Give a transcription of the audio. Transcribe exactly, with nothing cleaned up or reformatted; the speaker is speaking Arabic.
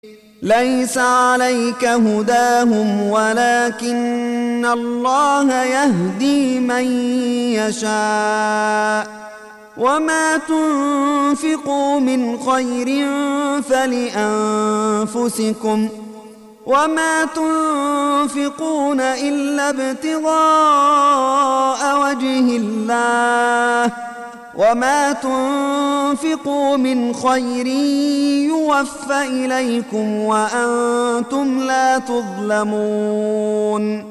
ليس عليك هداهم ولكن الله يهدي من يشاء وما تنفقوا من خير فلأنفسكم وما تنفقون إلا ابتغاء وجه الله وما تنفقوا من خير يوفى إليكم وأنتم لا تظلمون